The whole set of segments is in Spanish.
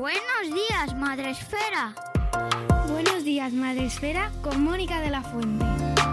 Buenos días, Madre Esfera. Buenos días, Madre Esfera, con Mónica de la Fuente.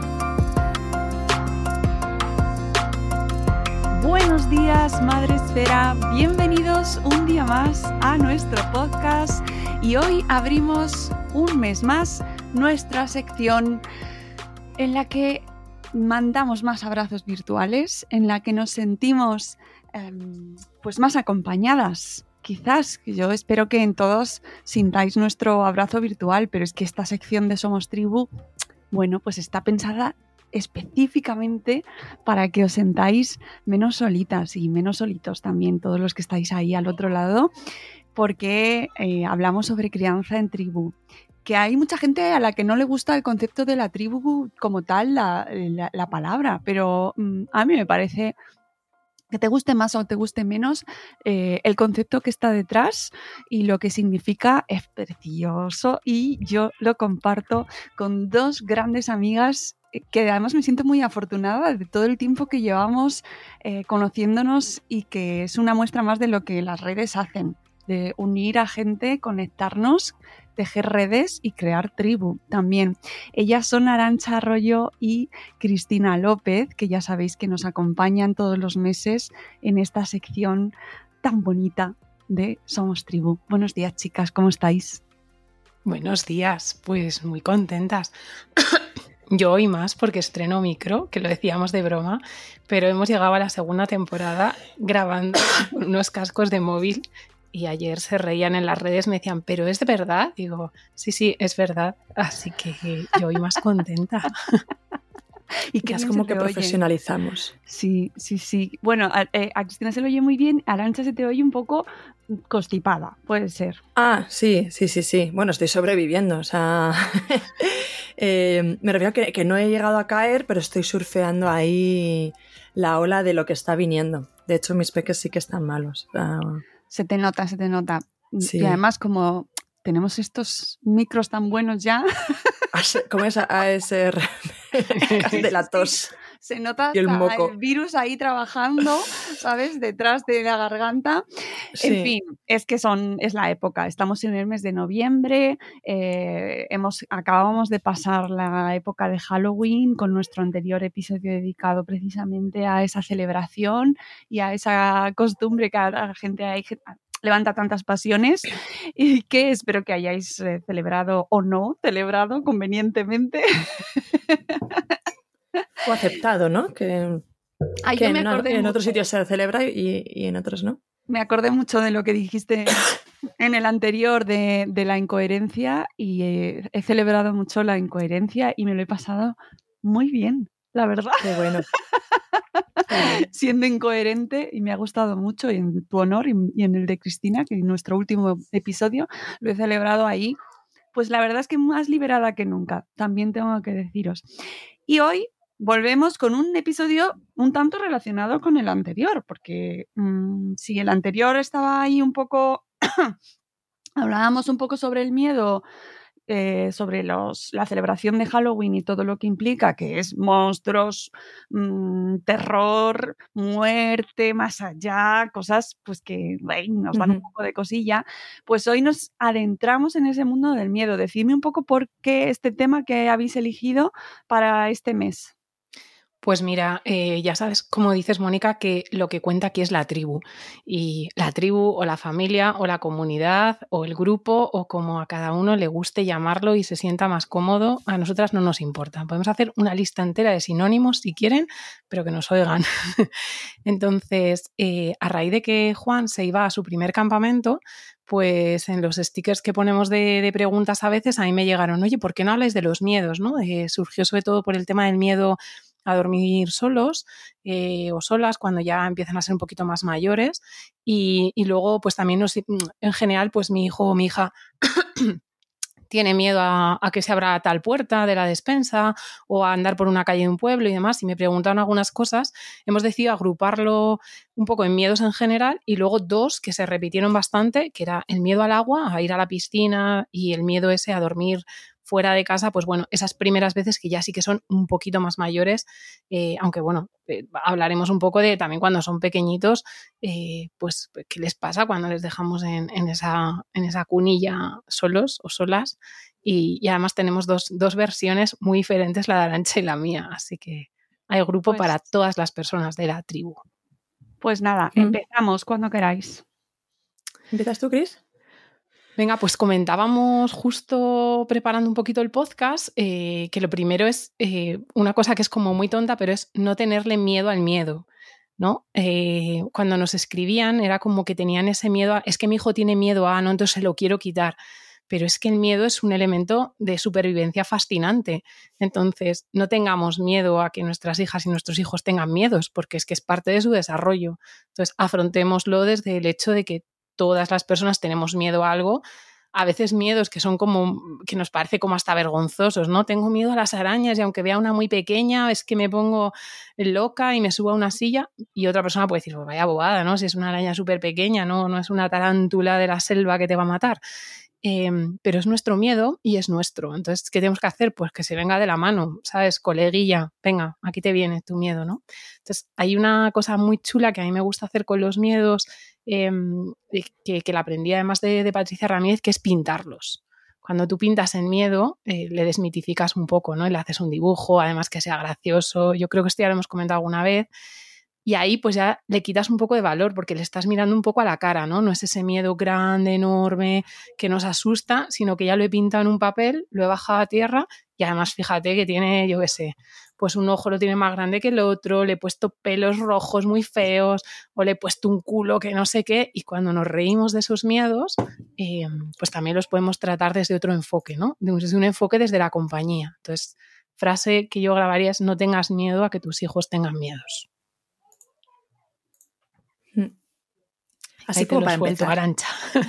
Buenos días, Madre Esfera. Bienvenidos un día más a nuestro podcast. Y hoy abrimos un mes más nuestra sección en la que mandamos más abrazos virtuales, en la que nos sentimos pues más acompañadas. Quizás, yo espero que en todos sintáis nuestro abrazo virtual, pero es que esta sección de Somos Tribu, bueno, pues está pensada específicamente para que os sentáis menos solitas y menos solitos también, todos los que estáis ahí al otro lado, porque hablamos sobre crianza en tribu. Que hay mucha gente a la que no le gusta el concepto de la tribu como tal, la palabra, pero a mí me parece que te guste más o te guste menos, el concepto que está detrás y lo que significa es precioso, y yo lo comparto con dos grandes amigas que además me siento muy afortunada de todo el tiempo que llevamos conociéndonos, y que es una muestra más de lo que las redes hacen, de unir a gente, conectarnos, tejer redes y crear tribu también. Ellas son Arantxa Arroyo y Cristina López, que ya sabéis que nos acompañan todos los meses en esta sección tan bonita de Somos Tribu. Buenos días, chicas, ¿cómo estáis? Buenos días, pues muy contentas. Yo hoy más porque estreno micro, que lo decíamos de broma, pero hemos llegado a la segunda temporada grabando unos cascos de móvil. Y ayer se reían en las redes, me decían, ¿pero es de verdad? Digo, sí, es verdad. Así que yo hoy más contenta. Y que es como que profesionalizamos. Sí. Bueno, a Cristina se le oye muy bien, a Arantxa se te oye un poco constipada, puede ser. Ah, sí. Bueno, estoy sobreviviendo, o sea... me refiero a que no he llegado a caer, pero estoy surfeando ahí la ola de lo que está viniendo. De hecho, mis peques sí que están malos. Se te nota. Sí. Y además, como tenemos estos micros tan buenos ya... ¿Cómo es ASR? De la tos. Se nota y el moco. El virus ahí trabajando, ¿sabes? Detrás de la garganta. Sí. En fin, es que es la época. Estamos en el mes de noviembre. Acabamos de pasar la época de Halloween con nuestro anterior episodio dedicado precisamente a esa celebración y a esa costumbre que a la gente levanta tantas pasiones, y que espero que hayáis celebrado o no celebrado convenientemente. O aceptado, ¿no? Que en otros sitios se celebra y en otros no. Me acordé mucho de lo que dijiste en el anterior de la incoherencia, y he celebrado mucho la incoherencia y me lo he pasado muy bien, la verdad. Qué bueno. Siendo incoherente, y me ha gustado mucho, y en tu honor y en el de Cristina, que en nuestro último episodio lo he celebrado ahí, pues la verdad es que más liberada que nunca, también tengo que deciros. Y hoy volvemos con un episodio un tanto relacionado con el anterior, porque si el anterior estaba ahí un poco, hablábamos un poco sobre el miedo, sobre la celebración de Halloween y todo lo que implica, que es monstruos, terror, muerte, más allá, cosas pues que nos dan un poco de cosilla. Pues hoy nos adentramos en ese mundo del miedo. Decidme un poco por qué este tema que habéis elegido para este mes. Pues mira, ya sabes, como dices, Mónica, que lo que cuenta aquí es la tribu. Y la tribu o la familia o la comunidad o el grupo, o como a cada uno le guste llamarlo y se sienta más cómodo, a nosotras no nos importa. Podemos hacer una lista entera de sinónimos si quieren, pero que nos oigan. Entonces, a raíz de que Juan se iba a su primer campamento, pues en los stickers que ponemos de preguntas a veces a mí me llegaron, oye, ¿por qué no habláis de los miedos? ¿No? Surgió sobre todo por el tema del miedo a dormir solos o solas cuando ya empiezan a ser un poquito más mayores, y luego pues también en general pues mi hijo o mi hija tiene miedo a que se abra tal puerta de la despensa o a andar por una calle de un pueblo y demás, y me preguntaron algunas cosas. Hemos decidido agruparlo un poco en miedos en general, y luego dos que se repitieron bastante, que era el miedo al agua, a ir a la piscina, y el miedo ese a dormir fuera de casa, pues bueno, esas primeras veces que ya sí que son un poquito más mayores, aunque bueno, hablaremos un poco de también cuando son pequeñitos, pues qué les pasa cuando les dejamos en esa cunilla solos o solas. Y además tenemos dos versiones muy diferentes, la de Arantxa y la mía, así que hay grupo para todas las personas de la tribu. Pues nada, empezamos cuando queráis. ¿Empiezas tú, Cris? Venga, pues comentábamos justo preparando un poquito el podcast que lo primero es una cosa que es como muy tonta, pero es no tenerle miedo al miedo, ¿no? Cuando nos escribían era como que tenían ese miedo es que mi hijo tiene miedo no, entonces se lo quiero quitar. Pero es que el miedo es un elemento de supervivencia fascinante. Entonces, no tengamos miedo a que nuestras hijas y nuestros hijos tengan miedos, porque es que es parte de su desarrollo. Entonces, afrontémoslo desde el hecho de que todas las personas tenemos miedo a algo, a veces miedos que son como, que nos parece como hasta vergonzosos, ¿no? Tengo miedo a las arañas y aunque vea una muy pequeña es que me pongo loca y me subo a una silla, y otra persona puede decir, pues vaya bobada, ¿no? Si es una araña súper pequeña, no es una tarántula de la selva que te va a matar. Pero es nuestro miedo y es nuestro. Entonces, ¿qué tenemos que hacer? Pues que se venga de la mano, ¿sabes? Coleguilla, venga, aquí te viene tu miedo, ¿no? Entonces, hay una cosa muy chula que a mí me gusta hacer con los miedos, que la aprendí además de Patricia Ramírez, que es pintarlos. Cuando tú pintas en miedo, le desmitificas un poco, ¿no? Y le haces un dibujo, además que sea gracioso. Yo creo que esto ya lo hemos comentado alguna vez. Y ahí pues ya le quitas un poco de valor porque le estás mirando un poco a la cara, ¿no? No es ese miedo grande, enorme, que nos asusta, sino que ya lo he pintado en un papel, lo he bajado a tierra y además fíjate que tiene, yo qué sé, pues un ojo lo tiene más grande que el otro, le he puesto pelos rojos muy feos o le he puesto un culo que no sé qué, y cuando nos reímos de esos miedos, pues también los podemos tratar desde otro enfoque, ¿no? Desde un enfoque desde la compañía. Entonces, frase que yo grabaría es: no tengas miedo a que tus hijos tengan miedos. Así como para empezar. Arantxa.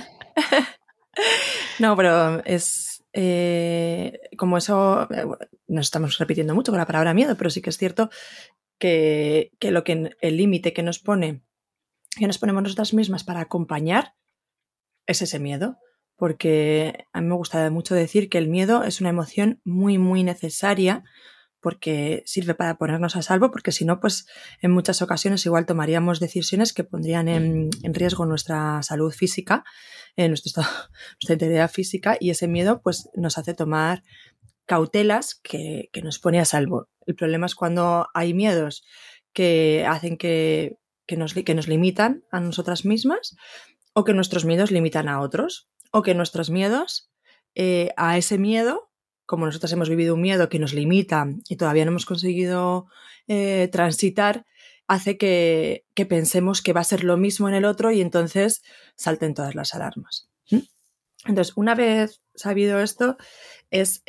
No, pero es como eso, nos estamos repitiendo mucho con la palabra miedo, pero sí que es cierto que el límite que nos ponemos nosotras mismas para acompañar es ese miedo, porque a mí me gusta mucho decir que el miedo es una emoción muy, muy necesaria, porque sirve para ponernos a salvo, porque si no, pues en muchas ocasiones igual tomaríamos decisiones que pondrían en riesgo nuestra salud física, nuestra integridad física, y ese miedo pues nos hace tomar cautelas que nos pone a salvo. El problema es cuando hay miedos que hacen que nos limitan a nosotras mismas, o que nuestros miedos limitan a otros, o que nuestros miedos a ese miedo, como nosotros hemos vivido un miedo que nos limita y todavía no hemos conseguido transitar, hace que pensemos que va a ser lo mismo en el otro y entonces salten todas las alarmas. Entonces, una vez sabido esto, es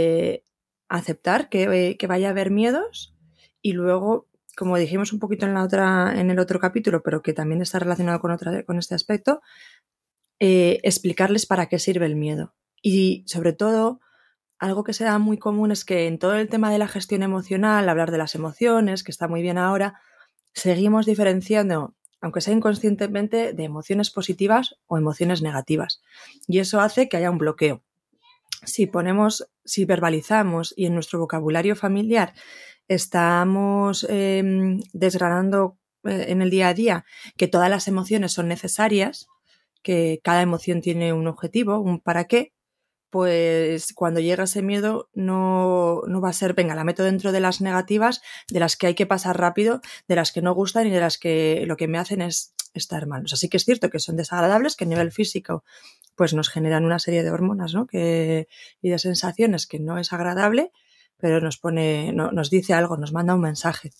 aceptar que vaya a haber miedos, y luego, como dijimos un poquito en el otro capítulo, pero que también está relacionado con este aspecto, explicarles para qué sirve el miedo. Y sobre todo, algo que será muy común es que en todo el tema de la gestión emocional, hablar de las emociones, que está muy bien ahora, seguimos diferenciando, aunque sea inconscientemente, de emociones positivas o emociones negativas. Y eso hace que haya un bloqueo. Si verbalizamos y en nuestro vocabulario familiar estamos desgranando en el día a día que todas las emociones son necesarias, que cada emoción tiene un objetivo, un para qué, pues cuando llega ese miedo no va a ser, venga, la meto dentro de las negativas, de las que hay que pasar rápido, de las que no gustan y de las que lo que me hacen es estar mal. O sea, sí que es cierto que son desagradables, que a nivel físico pues nos generan una serie de hormonas, ¿no? Y de sensaciones que no es agradable, pero nos dice algo, nos manda un mensaje.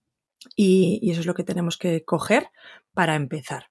Y eso es lo que tenemos que coger para empezar.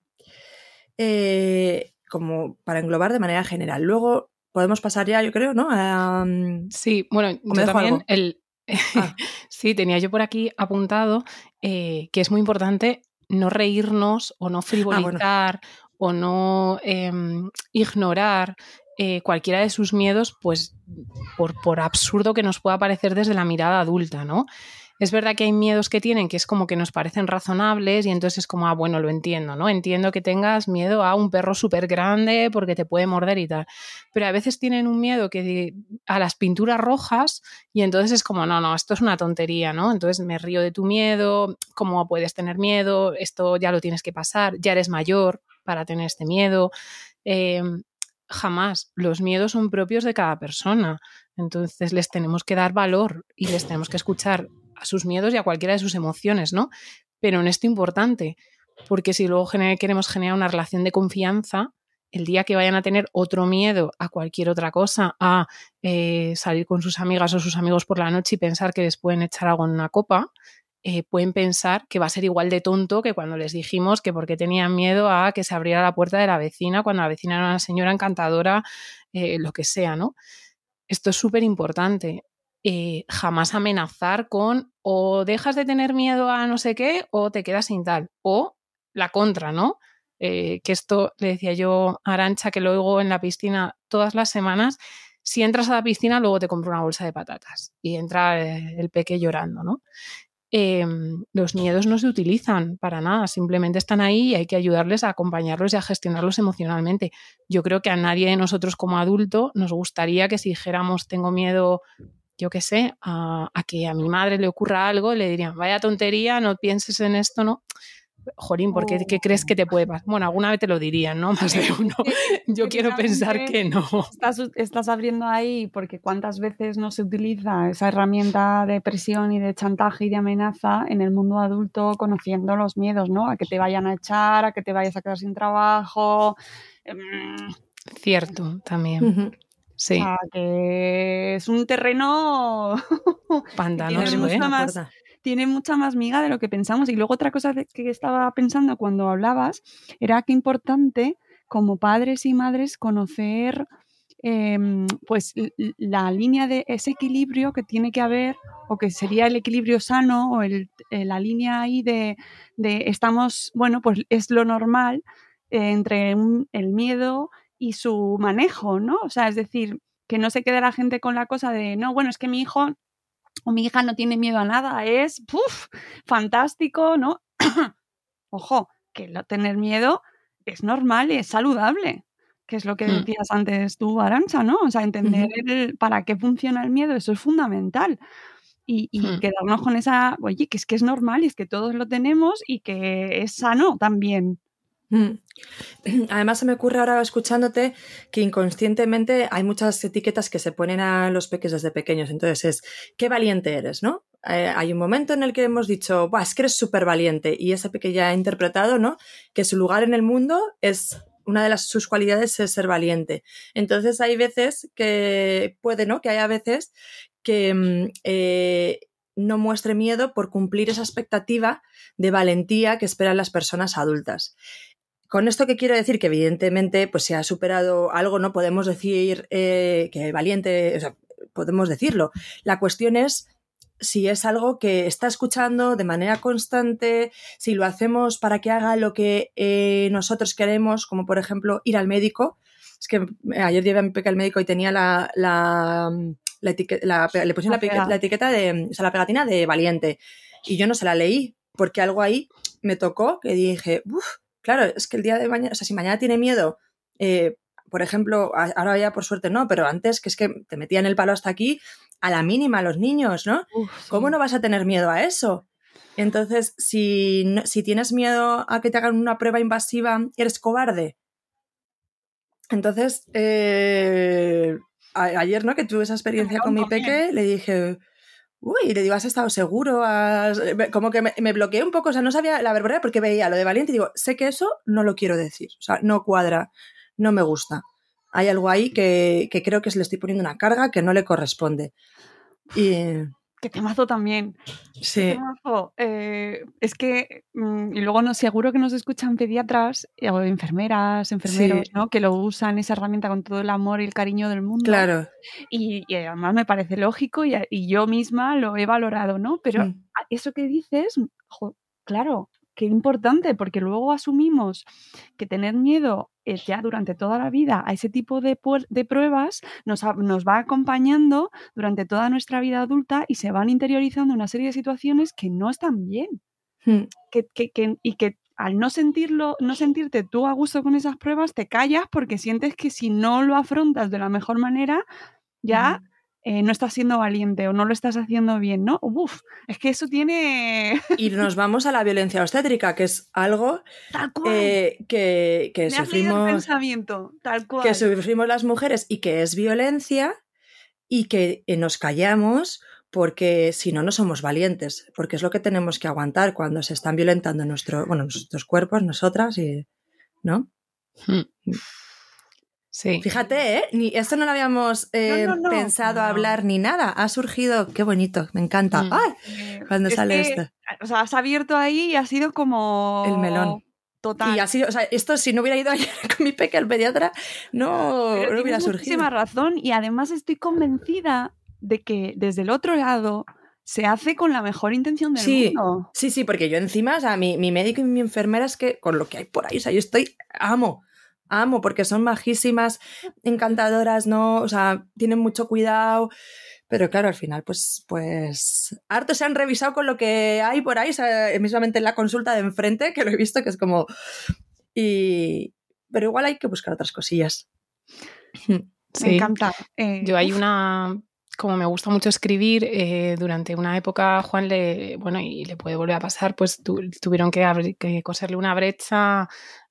Como para englobar de manera general. Luego podemos pasar ya, yo creo, ¿no? Sí, bueno, yo también sí, tenía yo por aquí apuntado que es muy importante no reírnos o no frivolizar o no ignorar cualquiera de sus miedos, pues por absurdo que nos pueda parecer desde la mirada adulta, ¿no? Es verdad que hay miedos que tienen que es como que nos parecen razonables y entonces es como, bueno, lo entiendo, ¿no? Entiendo que tengas miedo a un perro súper grande porque te puede morder y tal. Pero a veces tienen un miedo a las pinturas rojas y entonces es como, no, esto es una tontería, ¿no? Entonces me río de tu miedo, ¿cómo puedes tener miedo? Esto ya lo tienes que pasar, ya eres mayor para tener este miedo. Jamás. Los miedos son propios de cada persona. Entonces les tenemos que dar valor y les tenemos que escuchar a sus miedos y a cualquiera de sus emociones, ¿no? Pero en esto importante, porque si luego queremos generar una relación de confianza, el día que vayan a tener otro miedo a cualquier otra cosa, a salir con sus amigas o sus amigos por la noche y pensar que les pueden echar algo en una copa, pueden pensar que va a ser igual de tonto que cuando les dijimos que porque tenían miedo a que se abriera la puerta de la vecina cuando la vecina era una señora encantadora, lo que sea, ¿no? Esto es súper importante. Jamás amenazar con o dejas de tener miedo a no sé qué o te quedas sin tal. O la contra, ¿no? Que esto le decía yo a Arantxa, que lo oigo en la piscina todas las semanas. Si entras a la piscina, luego te compro una bolsa de patatas. Y entra el peque llorando, ¿no? Los miedos no se utilizan para nada, simplemente están ahí y hay que ayudarles a acompañarlos y a gestionarlos emocionalmente. Yo creo que a nadie de nosotros como adulto nos gustaría que si dijéramos tengo miedo, yo qué sé, a que a mi madre le ocurra algo, le dirían vaya tontería, no pienses en esto, ¿no? Jolín, ¿por qué crees que te puede pasar? Bueno, alguna vez te lo dirían, ¿no? Más de uno. Yo quiero pensar que no. Estás abriendo ahí porque cuántas veces no se utiliza esa herramienta de presión y de chantaje y de amenaza en el mundo adulto conociendo los miedos, ¿no? A que te vayan a echar, a que te vayas a quedar sin trabajo. Cierto, también. Uh-huh. Sí. O sea, que es un terreno pantanoso, tiene mucha más miga de lo que pensamos. Y luego otra cosa que estaba pensando cuando hablabas era que importante como padres y madres conocer pues la línea de ese equilibrio que tiene que haber o que sería el equilibrio sano o la línea ahí de estamos, bueno, pues es lo normal entre el miedo y su manejo, ¿no? O sea, es decir, que no se quede la gente con la cosa de, no, bueno, es que mi hijo o mi hija no tiene miedo a nada, es fantástico, ¿no? Ojo, que no tener miedo es normal y es saludable, que es lo que decías antes tú, Arantxa, ¿no? O sea, entender para qué funciona el miedo, eso es fundamental. Y quedarnos con esa, oye, que es normal y es que todos lo tenemos y que es sano también. Además se me ocurre ahora escuchándote que inconscientemente hay muchas etiquetas que se ponen a los peques desde pequeños. Entonces es, qué valiente eres, ¿no? Hay un momento en el que hemos dicho, es que eres súper valiente y ese peque ya ha interpretado, ¿no? Que su lugar en el mundo es, una de sus cualidades es ser valiente. Entonces hay veces que puede, ¿no? Que haya veces que no muestre miedo por cumplir esa expectativa de valentía que esperan las personas adultas. Con esto que quiero decir que evidentemente pues se ha superado algo, no podemos decir que valiente, o sea, podemos decirlo. La cuestión es si es algo que está escuchando de manera constante, si lo hacemos para que haga lo que nosotros queremos, como por ejemplo ir al médico. Es que ayer llevé a mi peque al médico y tenía le pusieron la etiqueta de, o sea, la pegatina de valiente y yo no se la leí porque algo ahí me tocó que dije, claro, es que el día de mañana, o sea, si mañana tiene miedo, por ejemplo, ahora ya por suerte no, pero antes que es que te metían el palo hasta aquí, a la mínima los niños, ¿no? Sí. ¿Cómo no vas a tener miedo a eso? Entonces, si tienes miedo a que te hagan una prueba invasiva, eres cobarde. Entonces, ayer, ¿no? Que tuve esa experiencia con mi peque, le dije... le digo, ¿has estado seguro? Como que me bloqueé un poco, o sea, no sabía la verdad porque veía lo de valiente y digo, sé que eso no lo quiero decir, o sea, no cuadra, no me gusta. Hay algo ahí que creo que le estoy poniendo una carga que no le corresponde. ¡Qué temazo también! Sí. ¡Qué temazo! Es que, y luego seguro que nos escuchan pediatras o enfermeros, sí, ¿no? Que lo usan esa herramienta con todo el amor y el cariño del mundo. Claro. Y además me parece lógico y yo misma lo he valorado, ¿no? Pero eso que dices, claro, qué importante, porque luego asumimos que tener miedo ya durante toda la vida a ese tipo de pruebas nos va acompañando durante toda nuestra vida adulta y se van interiorizando una serie de situaciones que no están bien. Y que al no sentirte tú a gusto con esas pruebas, te callas porque sientes que si no lo afrontas de la mejor manera, ya no estás siendo valiente o no lo estás haciendo bien, ¿no? Uf, es que eso tiene... Y nos vamos a la violencia obstétrica, que es algo tal cual. Que Me sufrimos... has leído el pensamiento, tal cual. Que sufrimos las mujeres y que es violencia y que nos callamos porque si no, no somos valientes, porque es lo que tenemos que aguantar cuando se están violentando nuestros cuerpos, nosotras, ¿no? Sí. Fíjate, ni esto no lo habíamos pensado hablar ni nada. Ha surgido, qué bonito, me encanta. ¡Ay! Cuando sale esto. O sea, has abierto ahí y ha sido como... el melón. Total. Y ha sido, o sea, esto si no hubiera ido ayer con mi peque al pediatra, no hubiera surgido. Muchísima razón, y además estoy convencida de que desde el otro lado se hace con la mejor intención del mundo. Sí, porque yo encima, o sea, mi médico y mi enfermera es que con lo que hay por ahí, o sea, yo amo, porque son majísimas, encantadoras, ¿no? O sea, tienen mucho cuidado, pero claro, al final, pues hartos se han revisado con lo que hay por ahí, o sea, mismamente en la consulta de enfrente, que lo he visto, que es como... Pero igual hay que buscar otras cosillas. Sí. Me encanta. Yo hay una... Como me gusta mucho escribir, durante una época Juan y le puede volver a pasar, pues tuvieron que coserle una brecha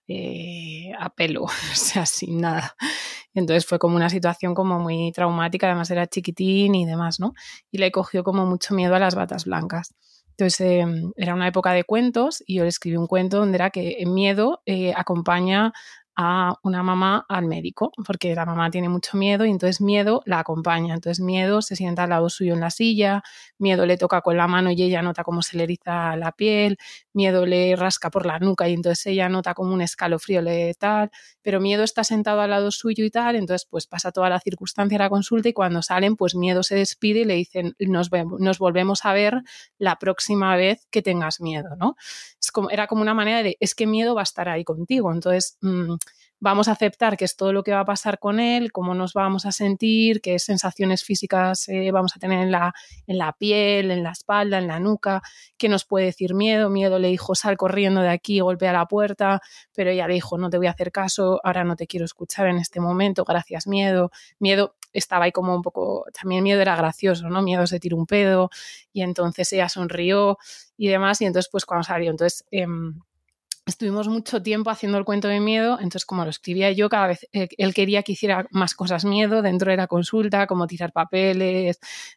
a pelo, o sea, sin nada. Entonces fue como una situación como muy traumática, además era chiquitín y demás, ¿no? Y le cogió como mucho miedo a las batas blancas. Entonces era una época de cuentos y yo le escribí un cuento donde era que miedo acompaña a una mamá al médico, porque la mamá tiene mucho miedo y entonces miedo la acompaña. Entonces miedo se sienta al lado suyo en la silla, miedo le toca con la mano y ella nota cómo se le eriza la piel, miedo le rasca por la nuca y entonces ella nota como un escalofrío tal, pero miedo está sentado al lado suyo y tal, entonces pues pasa toda la circunstancia de la consulta y cuando salen pues miedo se despide y le dicen nos volvemos a ver la próxima vez que tengas miedo, ¿no? Era como una manera de, es que miedo va a estar ahí contigo, entonces vamos a aceptar que es todo lo que va a pasar con él, cómo nos vamos a sentir, qué sensaciones físicas vamos a tener en la piel, en la espalda, en la nuca, qué nos puede decir miedo. Miedo le dijo sal corriendo de aquí, golpea la puerta, pero ella le dijo no te voy a hacer caso, ahora no te quiero escuchar en este momento, gracias miedo. Miedo estaba ahí como un poco, también miedo era gracioso, ¿no? Miedo se tiró un pedo y entonces ella sonrió y demás y entonces pues cuando salió, entonces... estuvimos mucho tiempo haciendo el cuento de miedo, entonces como lo escribía yo, cada vez él quería que hiciera más cosas miedo dentro de la consulta, como tirar papeles,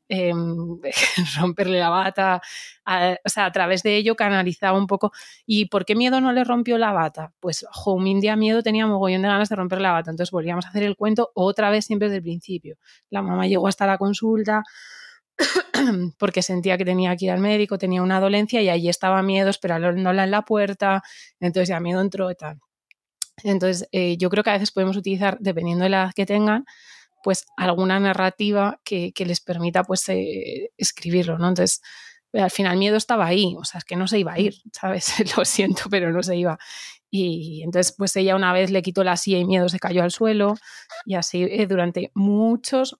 romperle la bata, o sea, a través de ello canalizaba un poco. ¿Y por qué miedo no le rompió la bata? Pues un día miedo tenía mogollón de ganas de romper la bata, entonces volvíamos a hacer el cuento otra vez siempre desde el principio. La mamá llegó hasta la consulta porque sentía que tenía que ir al médico, tenía una dolencia y allí estaba miedo esperándola en la puerta, entonces ya miedo entró y tal. Entonces yo creo que a veces podemos utilizar, dependiendo de la edad que tengan, pues alguna narrativa que les permita pues escribirlo, ¿no? Entonces al final el miedo estaba ahí, o sea, es que no se iba a ir, ¿sabes? Lo siento, pero no se iba. Y entonces pues ella una vez le quitó la silla y miedo se cayó al suelo y así durante muchos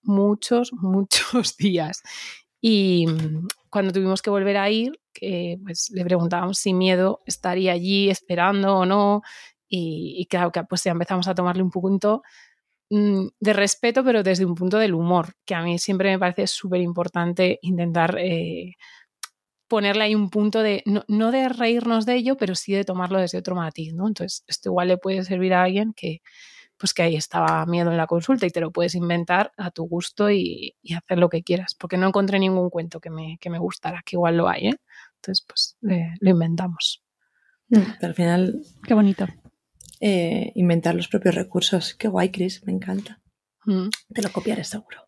días. Y cuando tuvimos que volver a ir, pues le preguntábamos si miedo estaría allí esperando o no y claro que pues ya empezamos a tomarle un punto de respeto, pero desde un punto del humor, que a mí siempre me parece súper importante intentar... ponerle ahí un punto de, no de reírnos de ello, pero sí de tomarlo desde otro matiz, ¿no? Entonces, esto igual le puede servir a alguien que ahí estaba miedo en la consulta y te lo puedes inventar a tu gusto y hacer lo que quieras, porque no encontré ningún cuento que me gustara, que igual lo hay, ¿eh? Entonces, pues lo inventamos. Pero al final... Qué bonito. Inventar los propios recursos. Qué guay, Cris, me encanta. Te lo copiaré seguro.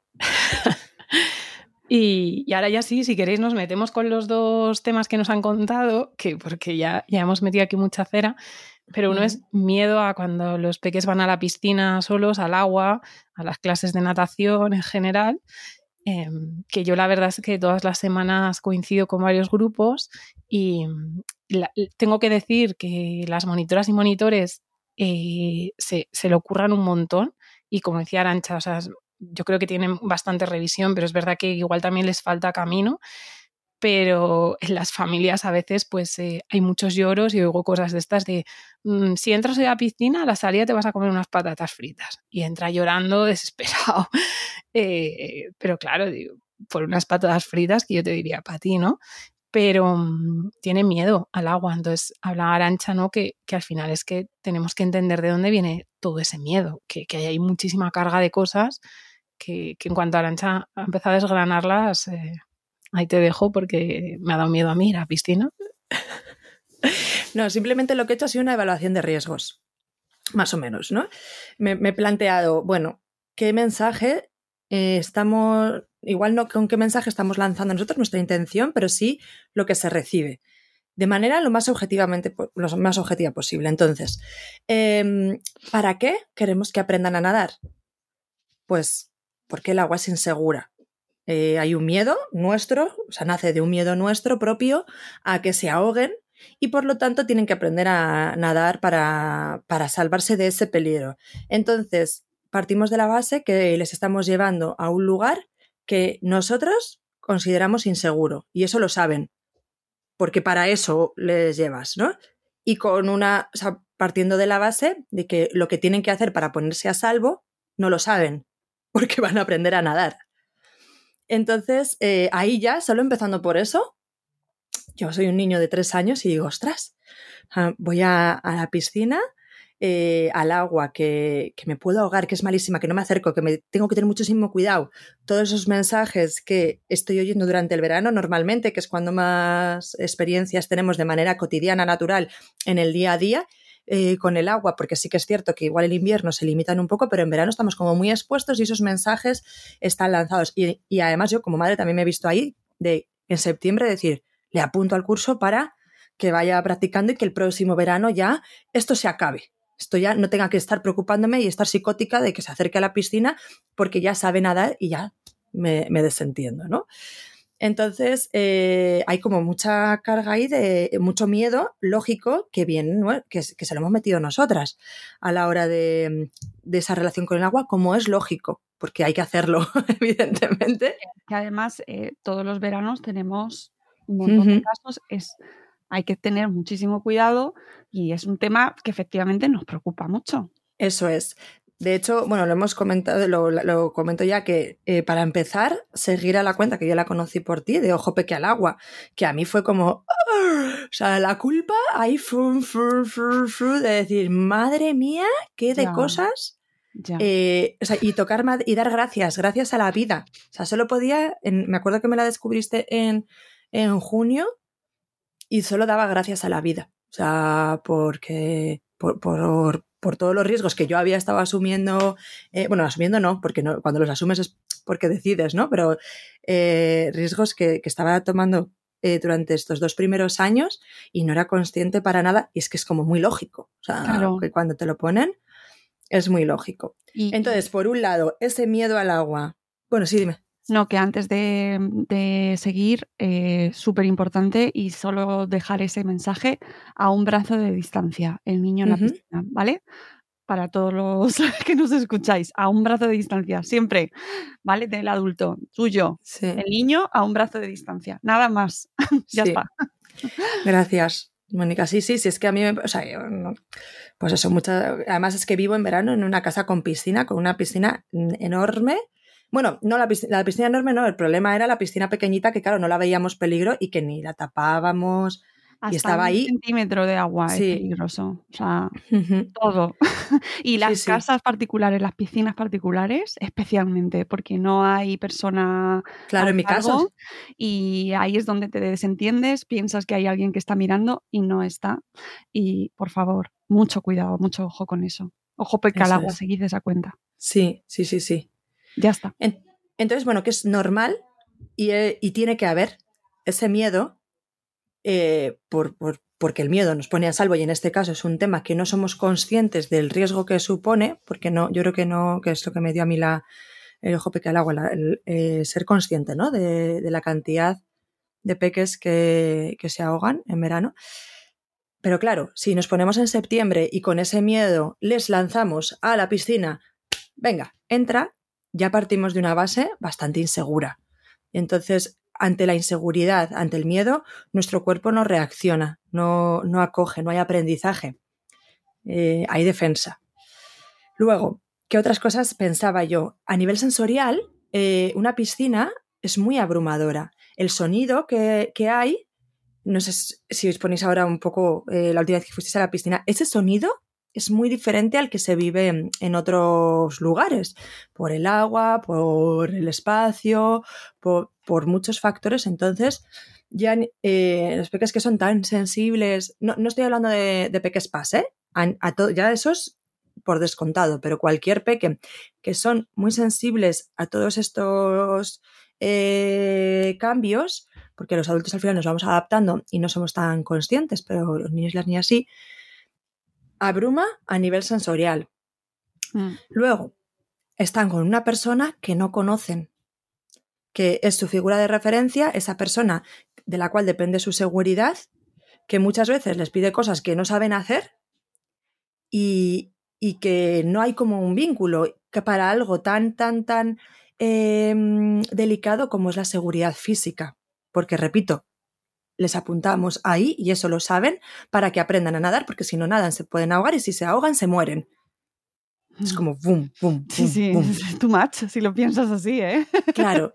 Y ahora ya sí, si queréis nos metemos con los dos temas que nos han contado, porque ya hemos metido aquí mucha cera, pero uno es miedo a cuando los peques van a la piscina solos, al agua, a las clases de natación en general, que yo la verdad es que todas las semanas coincido con varios grupos y tengo que decir que las monitoras y monitores se le ocurran un montón y como decía Arantxa, o sea, yo creo que tienen bastante revisión, pero es verdad que igual también les falta camino, pero en las familias a veces pues hay muchos lloros y oigo cosas de estas de si entras hoy a la piscina, a la salida te vas a comer unas patatas fritas y entra llorando desesperado. Pero claro, digo, por unas patatas fritas que yo te diría para ti, ¿no? Pero tiene miedo al agua. Entonces hablaba Arantxa, ¿no? Que al final es que tenemos que entender de dónde viene todo ese miedo, que hay muchísima carga de cosas que en cuanto Arantxa ha empezado a desgranarlas, ahí te dejo porque me ha dado miedo a mí ir a la piscina. No, simplemente lo que he hecho ha sido una evaluación de riesgos, más o menos, ¿no? Me he planteado, bueno, ¿qué mensaje estamos, igual no con qué mensaje estamos lanzando nosotros nuestra intención, pero sí lo que se recibe, de manera lo más objetiva posible. Entonces, ¿para qué queremos que aprendan a nadar? Pues porque el agua es insegura. Hay un miedo nuestro, o sea, nace de un miedo nuestro propio a que se ahoguen y por lo tanto tienen que aprender a nadar para salvarse de ese peligro. Entonces, partimos de la base que les estamos llevando a un lugar que nosotros consideramos inseguro y eso lo saben, porque para eso les llevas, ¿no? Y partiendo de la base de que lo que tienen que hacer para ponerse a salvo no lo saben, porque van a aprender a nadar. Entonces, ahí ya, solo empezando por eso, yo soy un niño de 3 años y digo, ostras, voy a la piscina, al agua, que me puedo ahogar, que es malísima, que no me acerco, que tengo que tener muchísimo cuidado. Todos esos mensajes que estoy oyendo durante el verano normalmente, que es cuando más experiencias tenemos de manera cotidiana, natural, en el día a día, con el agua, porque sí que es cierto que igual el invierno se limitan un poco, pero en verano estamos como muy expuestos y esos mensajes están lanzados. Y además yo como madre también me he visto ahí en septiembre decir, le apunto al curso para que vaya practicando y que el próximo verano ya esto se acabe. Esto ya no tenga que estar preocupándome y estar psicótica de que se acerque a la piscina porque ya sabe nadar y ya me desentiendo, ¿no? Entonces, hay como mucha carga ahí de mucho miedo lógico que viene, ¿no? que se lo hemos metido nosotras a la hora de esa relación con el agua, como es lógico, porque hay que hacerlo, evidentemente. Que además, todos los veranos tenemos un montón de casos, hay que tener muchísimo cuidado y es un tema que efectivamente nos preocupa mucho. Eso es. De hecho, bueno, lo hemos comentado, lo comento ya que para empezar, seguir a la cuenta que yo la conocí por ti, de Ojo Peque al Agua, que a mí fue como, o sea, la culpa ahí de decir, madre mía, qué de cosas. Ya. O sea, y tocar y dar gracias a la vida. O sea, solo podía, me acuerdo que me la descubriste en junio y solo daba gracias a la vida. O sea, porque por todos los riesgos que yo había estado asumiendo, asumiendo no, porque no, cuando los asumes es porque decides, ¿no? Pero riesgos que estaba tomando durante estos 2 primeros años y no era consciente para nada y es que es como muy lógico. O sea, claro, que cuando te lo ponen es muy lógico. Entonces, por un lado, ese miedo al agua. Bueno, sí, dime. No, que antes de seguir, súper importante y solo dejar ese mensaje a un brazo de distancia, el niño en la piscina, ¿vale? Para todos los que nos escucháis, a un brazo de distancia, siempre, ¿vale? Del adulto, tuyo, sí. El niño a un brazo de distancia, nada más, ya está. Gracias, Mónica. Sí, es que a mí, pues eso, además es que vivo en verano en una casa con piscina, con una piscina enorme. Bueno, no la piscina enorme no, el problema era la piscina pequeñita que claro, no la veíamos peligro y que ni la tapábamos. Hasta y estaba ahí. 1 centímetro de agua es peligroso, o sea, todo. Y las casas particulares, las piscinas particulares, especialmente, porque no hay persona. Claro, en mi caso. Y ahí es donde te desentiendes, piensas que hay alguien que está mirando y no está. Y por favor, mucho cuidado, mucho ojo con eso. Ojo peque al agua, seguid esa cuenta. Sí. Ya está. Entonces, bueno, que es normal y tiene que haber ese miedo porque el miedo nos pone a salvo y en este caso es un tema que no somos conscientes del riesgo que supone, porque no, yo creo que no, que es lo que me dio a mí el ojo peque al agua, ser consciente, ¿no? de la cantidad de peques que se ahogan en verano. Pero claro, si nos ponemos en septiembre y con ese miedo les lanzamos a la piscina, venga, entra, ya partimos de una base bastante insegura. Y entonces, ante la inseguridad, ante el miedo, nuestro cuerpo no reacciona, no acoge, no hay aprendizaje, hay defensa. Luego, ¿qué otras cosas pensaba yo? A nivel sensorial, una piscina es muy abrumadora. El sonido que hay, no sé si os ponéis ahora un poco la última vez que fuisteis a la piscina, ese sonido es muy diferente al que se vive en otros lugares, por el agua, por el espacio, por muchos factores. Entonces, ya los peques que son tan sensibles, no estoy hablando de peques PAS, ya esos por descontado, pero cualquier peque que son muy sensibles a todos estos cambios, porque los adultos al final nos vamos adaptando y no somos tan conscientes, pero los niños y las niñas sí, abruma a nivel sensorial. Luego, están con una persona que no conocen, que es su figura de referencia, esa persona de la cual depende su seguridad, que muchas veces les pide cosas que no saben hacer y que no hay como un vínculo, que para algo tan delicado como es la seguridad física. Porque, repito, les apuntamos ahí, y eso lo saben, para que aprendan a nadar, porque si no nadan se pueden ahogar y si se ahogan se mueren. Es como boom, boom, boom, sí, boom. Es too much, si lo piensas así, ¿eh? Claro.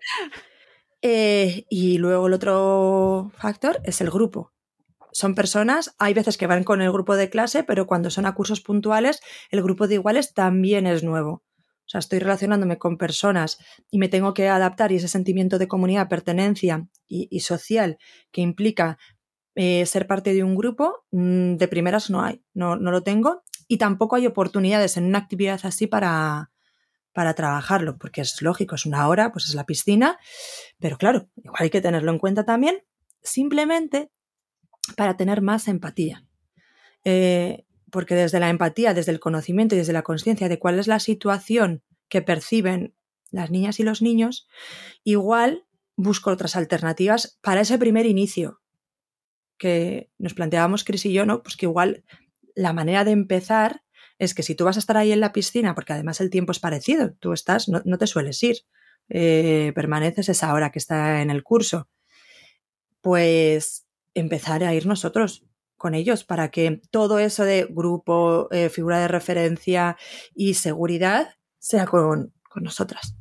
Y luego el otro factor es el grupo. Son personas, hay veces que van con el grupo de clase, pero cuando son a cursos puntuales, el grupo de iguales también es nuevo. O sea, estoy relacionándome con personas y me tengo que adaptar, y ese sentimiento de comunidad, pertenencia y social que implica ser parte de un grupo, de primeras no hay, no lo tengo, y tampoco hay oportunidades en una actividad así para trabajarlo, porque es lógico, es una hora, pues es la piscina, pero claro, igual hay que tenerlo en cuenta también, simplemente para tener más empatía. Porque desde la empatía, desde el conocimiento y desde la consciencia de cuál es la situación que perciben las niñas y los niños, igual busco otras alternativas para ese primer inicio que nos planteábamos Cris y yo, ¿no? Pues que igual la manera de empezar es que si tú vas a estar ahí en la piscina, porque además el tiempo es parecido, tú estás, no te sueles ir, permaneces esa hora que está en el curso, pues empezar a ir nosotros con ellos para que todo eso de grupo, figura de referencia y seguridad sea con nosotras.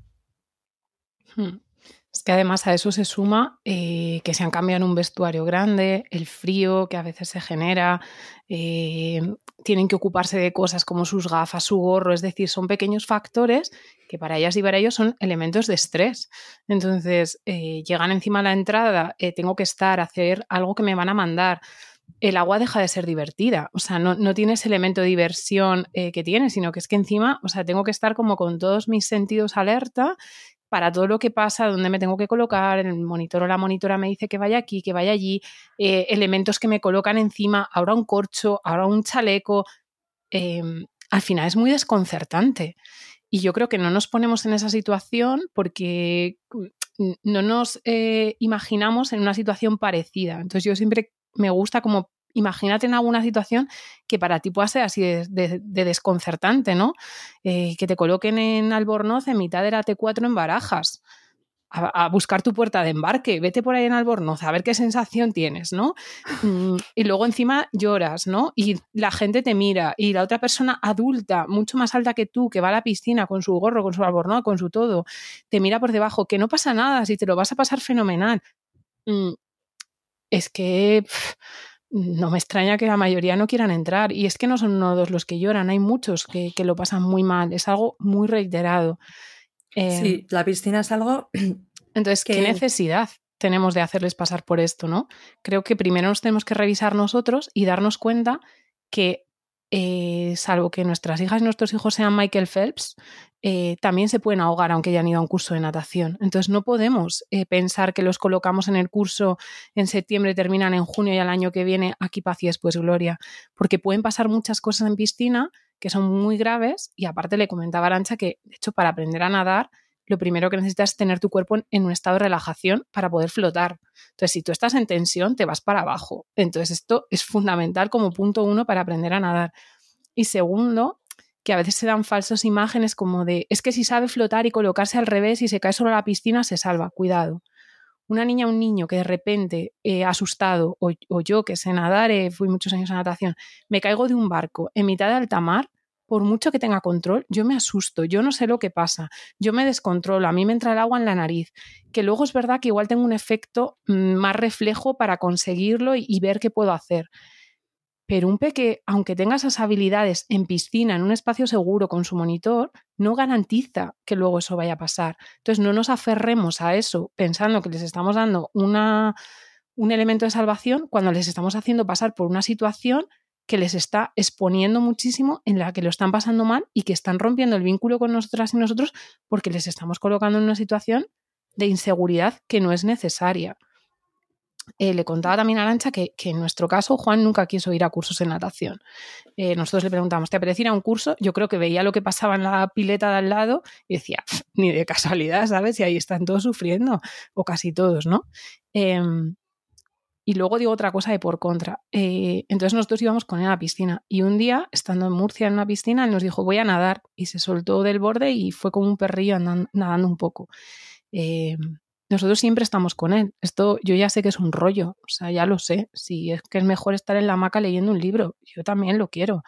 Es que además a eso se suma que se han cambiado en un vestuario grande, el frío que a veces se genera, tienen que ocuparse de cosas como sus gafas, su gorro, es decir, son pequeños factores que para ellas y para ellos son elementos de estrés. Entonces, llegan encima a la entrada, tengo que hacer algo que me van a mandar. El agua deja de ser divertida, o sea, no tiene ese elemento de diversión que tiene, sino que es que encima, o sea, tengo que estar como con todos mis sentidos alerta para todo lo que pasa, dónde me tengo que colocar, el monitor o la monitora me dice que vaya aquí, que vaya allí, elementos que me colocan encima, ahora un corcho, ahora un chaleco, al final es muy desconcertante. Y yo creo que no nos ponemos en esa situación porque no nos imaginamos en una situación parecida. Entonces yo siempre me gusta como imagínate en alguna situación que para ti pueda ser así de desconcertante, ¿no? Que te coloquen en Albornoz en mitad de la T4 en Barajas a buscar tu puerta de embarque, vete por ahí en Albornoz a ver qué sensación tienes, ¿no? Y luego encima lloras, ¿no? Y la gente te mira y la otra persona adulta, mucho más alta que tú, que va a la piscina con su gorro, con su albornoz, con su todo, te mira por debajo, que no pasa nada, si te lo vas a pasar fenomenal. Es que no me extraña que la mayoría no quieran entrar, y es que no son todos los que lloran, hay muchos que lo pasan muy mal, es algo muy reiterado. Sí, la piscina es algo... Entonces, ¿qué necesidad tenemos de hacerles pasar por esto, no? Creo que primero nos tenemos que revisar nosotros y darnos cuenta que, salvo que nuestras hijas y nuestros hijos sean Michael Phelps, también se pueden ahogar aunque hayan ido a un curso de natación. Entonces no podemos pensar que los colocamos en el curso en septiembre, terminan en junio y al año que viene aquí paz y después gloria, porque pueden pasar muchas cosas en piscina que son muy graves, y aparte le comentaba a Arantxa que de hecho para aprender a nadar lo primero que necesitas es tener tu cuerpo en un estado de relajación para poder flotar. Entonces, si tú estás en tensión, te vas para abajo. Entonces, esto es fundamental como punto 1 para aprender a nadar. Y segundo, que a veces se dan falsas imágenes como de, es que si sabe flotar y colocarse al revés y se cae solo a la piscina, se salva. Cuidado. Una niña o un niño que de repente asustado, o yo que sé nadar, fui muchos años a natación, me caigo de un barco en mitad de alta mar, por mucho que tenga control, yo me asusto, yo no sé lo que pasa, yo me descontrolo, a mí me entra el agua en la nariz, que luego es verdad que igual tengo un efecto más reflejo para conseguirlo y ver qué puedo hacer. Pero un peque, aunque tenga esas habilidades en piscina, en un espacio seguro con su monitor, no garantiza que luego eso vaya a pasar. Entonces no nos aferremos a eso pensando que les estamos dando un elemento de salvación cuando les estamos haciendo pasar por una situación que les está exponiendo muchísimo, en la que lo están pasando mal y que están rompiendo el vínculo con nosotras y nosotros porque les estamos colocando en una situación de inseguridad que no es necesaria. Le contaba también a Arantxa que en nuestro caso Juan nunca quiso ir a cursos de natación. Nosotros le preguntamos, ¿te apetece ir a un curso? Yo creo que veía lo que pasaba en la pileta de al lado y decía, ni de casualidad, ¿sabes? Y ahí están todos sufriendo, o casi todos, ¿no? Y luego digo otra cosa de por contra. Entonces nosotros íbamos con él a la piscina y un día, estando en Murcia en una piscina, él nos dijo, voy a nadar, y se soltó del borde y fue como un perrillo nadando un poco. Nosotros siempre estamos con él. Esto yo ya sé que es un rollo, o sea, ya lo sé. Si es que es mejor estar en la hamaca leyendo un libro, yo también lo quiero,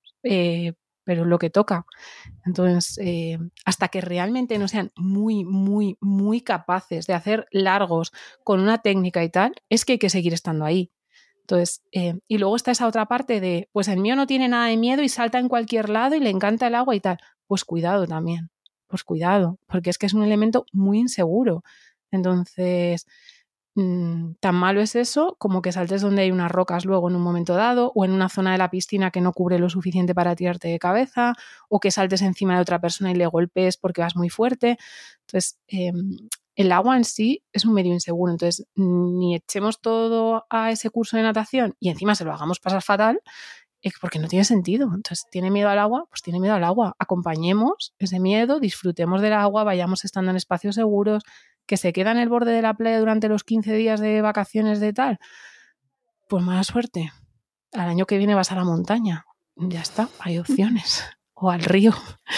pero es lo que toca. Entonces, hasta que realmente no sean muy, muy, muy capaces de hacer largos con una técnica y tal, es que hay que seguir estando ahí. Entonces, y luego está esa otra parte de, pues el mío no tiene nada de miedo y salta en cualquier lado y le encanta el agua y tal. Pues cuidado también, pues cuidado, porque es que es un elemento muy inseguro. Entonces, tan malo es eso como que saltes donde hay unas rocas luego en un momento dado, o en una zona de la piscina que no cubre lo suficiente para tirarte de cabeza, o que saltes encima de otra persona y le golpees porque vas muy fuerte. Entonces, el agua en sí es un medio inseguro. Entonces, ni echemos todo a ese curso de natación y encima se lo hagamos pasar fatal, porque no tiene sentido. Entonces, ¿tiene miedo al agua? Pues tiene miedo al agua. Acompañemos ese miedo, disfrutemos del agua, vayamos estando en espacios seguros. Que se queda en el borde de la playa durante los 15 días de vacaciones de tal, pues mala suerte. Al año que viene vas a la montaña. Ya está, hay opciones. O al río.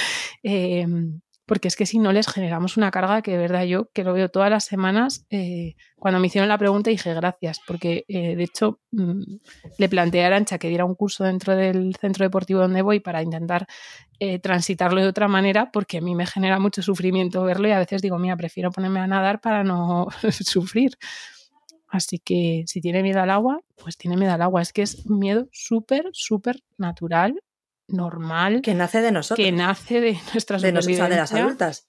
Porque es que si no les generamos una carga que de verdad yo, que lo veo todas las semanas, cuando me hicieron la pregunta dije gracias, porque de hecho le planteé a Arantxa que diera un curso dentro del centro deportivo donde voy para intentar transitarlo de otra manera, porque a mí me genera mucho sufrimiento verlo y a veces digo, mira, prefiero ponerme a nadar para no sufrir. Así que si tiene miedo al agua, pues tiene miedo al agua. Es que es un miedo súper, súper natural, normal, que nace de nosotros, que nace de nuestras de las adultas,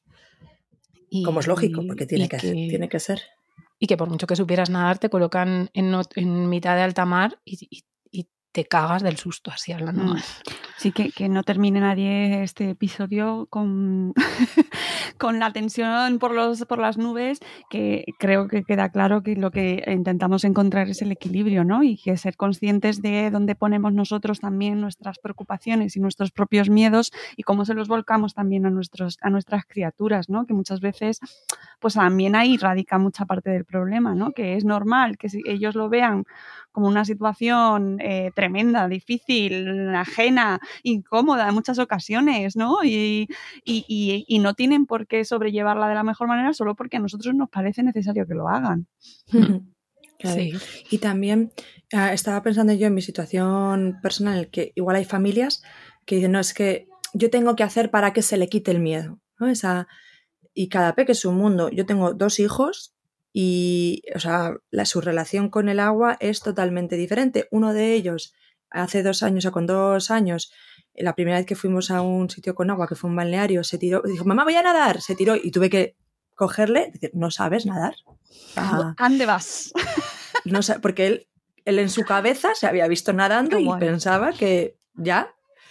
como es lógico, porque tiene que ser, y que por mucho que supieras nadar te colocan en mitad de alta mar y te cagas del susto, así hablando mal. Sí, que no termine nadie este episodio con la tensión por las nubes, que creo que queda claro que lo que intentamos encontrar es el equilibrio, ¿no? Y que ser conscientes de dónde ponemos nosotros también nuestras preocupaciones y nuestros propios miedos y cómo se los volcamos también a nuestras criaturas, ¿no? Que muchas veces pues también ahí radica mucha parte del problema, ¿no? Que es normal que si ellos lo vean como una situación tremenda, difícil, ajena, incómoda en muchas ocasiones, ¿no? Y no tienen por qué sobrellevarla de la mejor manera solo porque a nosotros nos parece necesario que lo hagan. Claro. Sí. Y también estaba pensando yo en mi situación personal, que igual hay familias que dicen, no, es que yo tengo que hacer para que se le quite el miedo, ¿no? Y cada peque es un mundo. Yo tengo 2 hijos y, o sea, su relación con el agua es totalmente diferente. Uno de ellos, hace 2 años o con 2 años, la primera vez que fuimos a un sitio con agua, que fue un balneario, se tiró, dijo, mamá, voy a nadar, se tiró y tuve que cogerle, decir, ¿no sabes nadar? ¿Dónde vas? No, porque él en su cabeza se había visto nadando y pensaba que ya.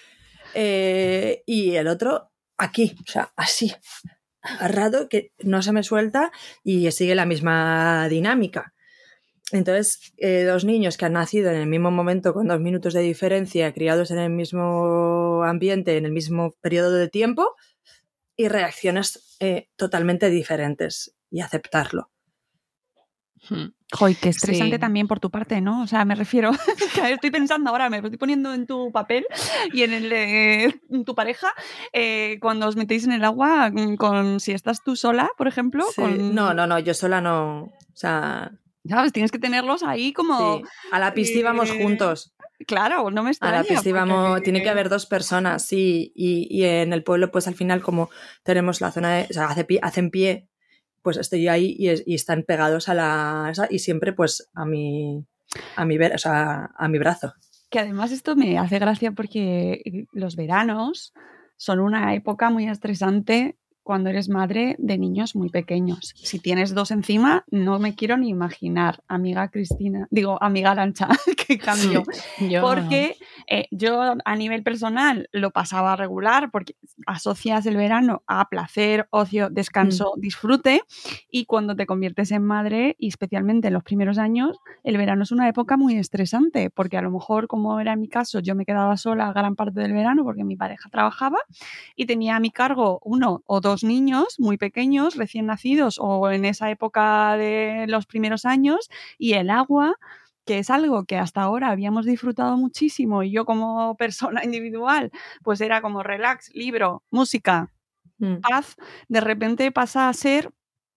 Y el otro aquí, o sea, así, agarrado, que no se me suelta y sigue la misma dinámica. Entonces, 2 niños que han nacido en el mismo momento con 2 minutos de diferencia, criados en el mismo ambiente, en el mismo periodo de tiempo, y reacciones totalmente diferentes y aceptarlo. Joder, qué estresante también por tu parte, ¿no? O sea, me refiero, estoy pensando ahora, me estoy poniendo en tu papel y en el de tu pareja, cuando os metéis en el agua, si estás tú sola, por ejemplo. Sí. No, yo sola no. O sea, ¿sabes? Tienes que tenerlos ahí como... Sí. A la pista íbamos juntos. Claro, no me extraña. A la pista íbamos, tiene que haber 2 personas, sí, y en el pueblo pues al final como tenemos la zona de, o sea, hacen pie, pues estoy yo ahí y están pegados a la y siempre pues a mi brazo. Que además esto me hace gracia porque los veranos son una época muy estresante cuando eres madre de niños muy pequeños. Si tienes 2 encima, no me quiero ni imaginar, amiga Cristina, amiga Arantxa, que cambio. Porque yo a nivel personal lo pasaba regular porque asocias el verano a placer, ocio, descanso, disfrute, y cuando te conviertes en madre, y especialmente en los primeros años, el verano es una época muy estresante porque a lo mejor, como era en mi caso, yo me quedaba sola gran parte del verano porque mi pareja trabajaba y tenía a mi cargo 1 o 2 niños muy pequeños, recién nacidos o en esa época de los primeros años, y el agua, que es algo que hasta ahora habíamos disfrutado muchísimo y yo como persona individual pues era como relax, libro, música, paz, de repente pasa a ser...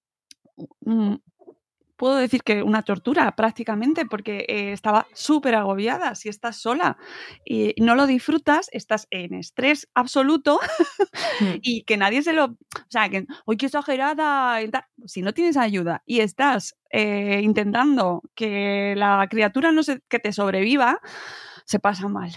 puedo decir que una tortura prácticamente porque estaba súper agobiada. Si estás sola y no lo disfrutas, estás en estrés absoluto y que nadie se lo... O sea, que hoy qué exagerada. Si no tienes ayuda y estás intentando que la criatura que te sobreviva, se pasa mal.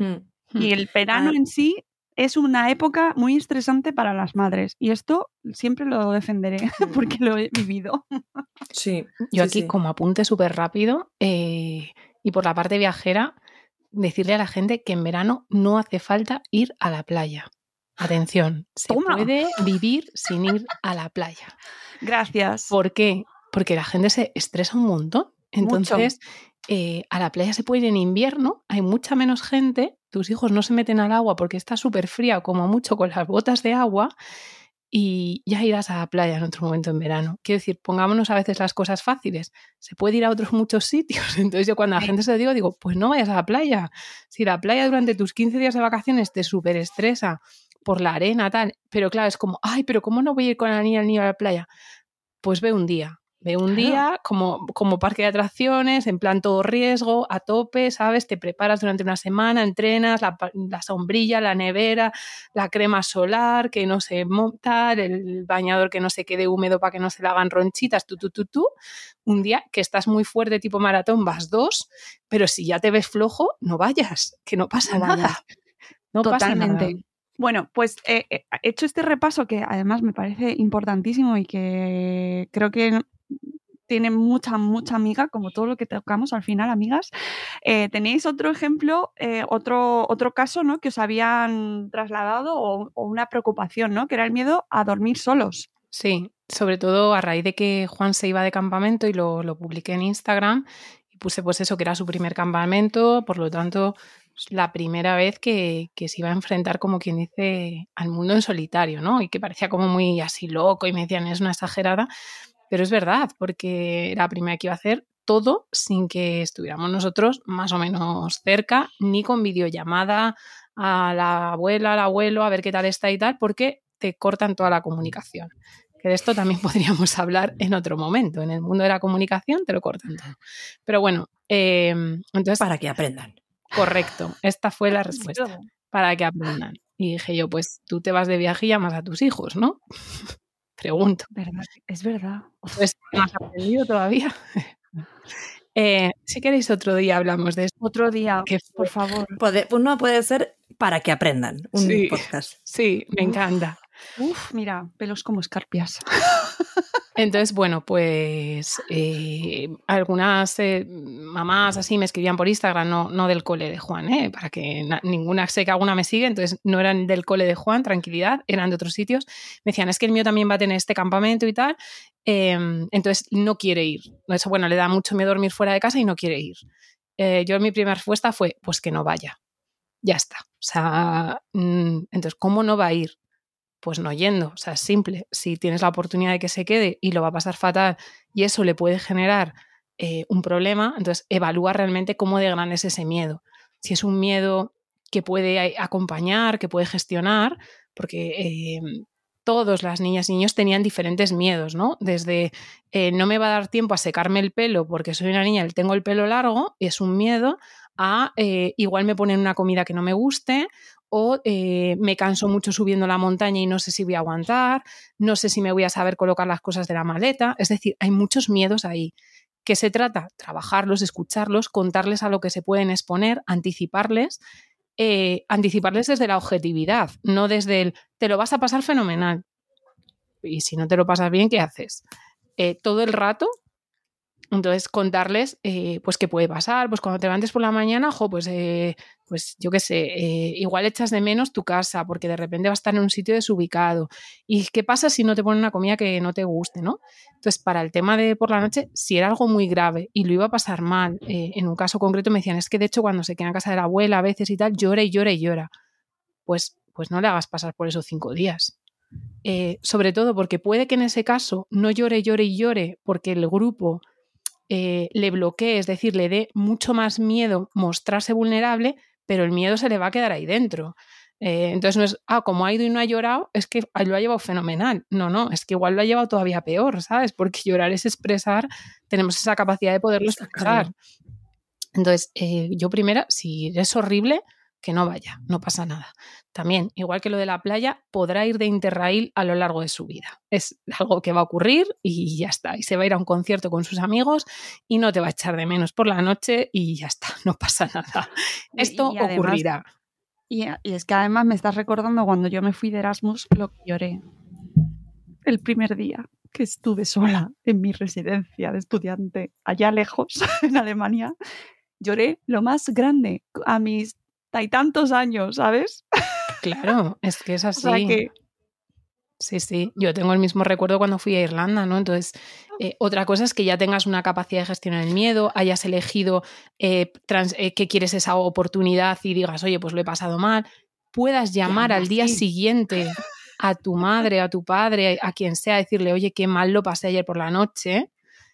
Y el verano en sí es una época muy estresante para las madres y esto siempre lo defenderé porque lo he vivido. Sí. Yo aquí como apunte súper rápido y por la parte viajera, decirle a la gente que en verano no hace falta ir a la playa. Atención, se puede vivir sin ir a la playa. Gracias. ¿Por qué? Porque la gente se estresa un montón. Entonces, a la playa se puede ir en invierno, hay mucha menos gente, tus hijos no se meten al agua porque está súper fría, como mucho con las botas de agua, y ya irás a la playa en otro momento en verano. Quiero decir, pongámonos a veces las cosas fáciles. Se puede ir a otros muchos sitios. Entonces yo cuando a la gente se lo digo, pues no vayas a la playa. Si la playa durante tus 15 días de vacaciones te súper estresa por la arena, tal, pero claro, es como, ay, pero ¿cómo no voy a ir con la niña al niño a la playa? Pues ve un día. Ve un día como parque de atracciones, en plan todo riesgo, a tope, ¿sabes? Te preparas durante una semana, entrenas, la sombrilla, la nevera, la crema solar, que no se monta, el bañador que no se quede húmedo para que no se le hagan ronchitas, tú. Un día que estás muy fuerte tipo maratón, vas 2, pero si ya te ves flojo, no vayas, que no pasa nada. No Totalmente. pasa nada. Bueno, pues he hecho este repaso que además me parece importantísimo y que creo que tiene mucha amiga, como todo lo que tocamos al final, amigas. ¿Tenéis otro ejemplo, otro caso, ¿no?, que os habían trasladado o una preocupación, ¿no?, que era el miedo a dormir solos? Sí, sobre todo a raíz de que Juan se iba de campamento y lo publiqué en Instagram y puse pues eso, que era su primer campamento, por lo tanto la primera vez que se iba a enfrentar, como quien dice, al mundo en solitario, ¿no? Y que parecía como muy así loco y me decían, es una exagerada, pero es verdad, porque era la primera que iba a hacer todo sin que estuviéramos nosotros más o menos cerca, ni con videollamada a la abuela, al abuelo, a ver qué tal está y tal, porque te cortan toda la comunicación. Que de esto también podríamos hablar en otro momento. En el mundo de la comunicación te lo cortan todo. Pero bueno, entonces... Para que aprendan. Correcto, esta fue la respuesta, para que aprendan. Y dije yo, pues tú te vas de viaje y llamas a tus hijos, ¿no? Pregunto. Es verdad. Pues no has aprendido todavía. Si queréis otro día hablamos de esto. Otro día, por favor. Uno puede ser para que aprendan, un podcast. Sí, me encanta. Mira, pelos como escarpias. Entonces, bueno, pues algunas mamás así me escribían por Instagram, no del cole de Juan, para que ninguna, sé que alguna me sigue, entonces no eran del cole de Juan, tranquilidad, eran de otros sitios. Me decían, es que el mío también va a tener este campamento y tal, entonces no quiere ir. Eso, bueno, le da mucho miedo dormir fuera de casa y no quiere ir. Yo mi primera respuesta fue, pues que no vaya. Ya está. O sea, entonces, ¿cómo no va a ir? pues no yendo. O sea, es simple. Si tienes la oportunidad de que se quede y lo va a pasar fatal y eso le puede generar un problema, entonces evalúa realmente cómo de grande es ese miedo. Si es un miedo que puede acompañar, que puede gestionar, porque todas las niñas y niños tenían diferentes miedos, ¿no? Desde no me va a dar tiempo a secarme el pelo porque soy una niña y tengo el pelo largo, es un miedo, a igual me ponen una comida que no me guste, o me canso mucho subiendo la montaña y no sé si voy a aguantar, no sé si me voy a saber colocar las cosas de la maleta. Es decir, hay muchos miedos ahí. ¿Qué se trata? Trabajarlos, escucharlos, contarles a lo que se pueden exponer, anticiparles desde la objetividad, no desde el te lo vas a pasar fenomenal. Y si no te lo pasas bien, ¿qué haces? Todo el rato. Entonces, contarles pues qué puede pasar. Pues cuando te levantes por la mañana, pues yo qué sé, igual echas de menos tu casa porque de repente vas a estar en un sitio desubicado. ¿Y qué pasa si no te ponen una comida que no te guste, ¿no? Entonces, para el tema de por la noche, si era algo muy grave y lo iba a pasar mal, en un caso concreto me decían, es que de hecho cuando se queda en casa de la abuela a veces y tal, llora y llora y llora. Pues no le hagas pasar por esos 5 días. Sobre todo porque puede que en ese caso no llore, llore y llore porque el grupo le bloquee, es decir, le dé mucho más miedo mostrarse vulnerable, pero el miedo se le va a quedar ahí dentro. Entonces no es, como ha ido y no ha llorado, es que lo ha llevado fenomenal. No, es que igual lo ha llevado todavía peor, ¿sabes? Porque llorar es expresar, tenemos esa capacidad de poderlo expresar. Entonces, yo primera, si es horrible, que no vaya, no pasa nada. También, igual que lo de la playa, podrá ir de Interrail a lo largo de su vida. Es algo que va a ocurrir y ya está. Y se va a ir a un concierto con sus amigos y no te va a echar de menos por la noche y ya está, no pasa nada. Esto y además, ocurrirá. Y es que además me estás recordando cuando yo me fui de Erasmus lo que lloré el primer día que estuve sola en mi residencia de estudiante allá lejos, en Alemania. Lloré lo más grande a mis y tantos años, ¿sabes? Claro, es que es así. O sea que... Sí, yo tengo el mismo recuerdo cuando fui a Irlanda, ¿no? Entonces, otra cosa es que ya tengas una capacidad de gestionar el miedo, hayas elegido que quieres esa oportunidad y digas, oye, pues lo he pasado mal, puedas llamar al día siguiente a tu madre, a tu padre, a quien sea, decirle, oye, qué mal lo pasé ayer por la noche,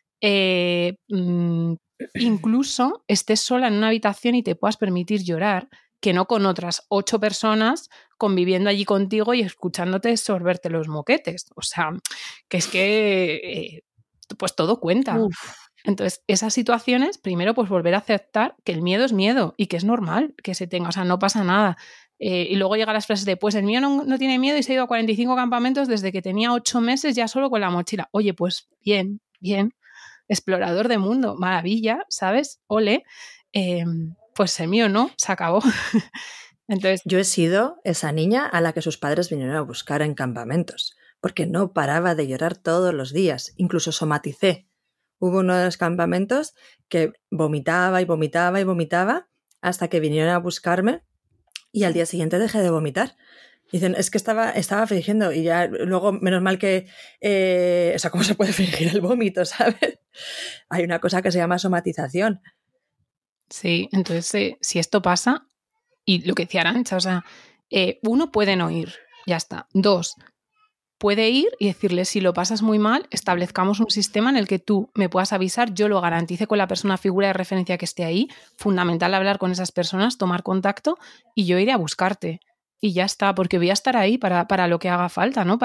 incluso estés sola en una habitación y te puedas permitir llorar, que no con otras 8 personas conviviendo allí contigo y escuchándote sorberte los moquetes. O sea, que es que pues todo cuenta. Uf. Entonces, esas situaciones, primero, pues volver a aceptar que el miedo es miedo y que es normal que se tenga, o sea, no pasa nada. Y luego llegan las frases de, pues el mío no tiene miedo y se ha ido a 45 campamentos desde que tenía 8 meses ya solo con la mochila. Oye, pues bien, explorador de mundo, maravilla, ¿sabes? Ole. Pues el mío no, se acabó. Entonces, yo he sido esa niña a la que sus padres vinieron a buscar en campamentos, porque no paraba de llorar todos los días, incluso somaticé. Hubo uno de los campamentos que vomitaba y vomitaba y vomitaba hasta que vinieron a buscarme y al día siguiente dejé de vomitar. Dicen, es que estaba fingiendo y ya luego, menos mal que, o sea, ¿cómo se puede fingir el vómito, sabes? Hay una cosa que se llama somatización. Sí, entonces si esto pasa, y lo que decía Arantxa, o sea, 1 puede no ir, ya está. 2, puede ir y decirle, si lo pasas muy mal, establezcamos un sistema en el que tú me puedas avisar, yo lo garantice con la persona figura de referencia que esté ahí, fundamental hablar con esas personas, tomar contacto y yo iré a buscarte. Y ya está, porque voy a estar ahí para lo que haga falta, ¿no?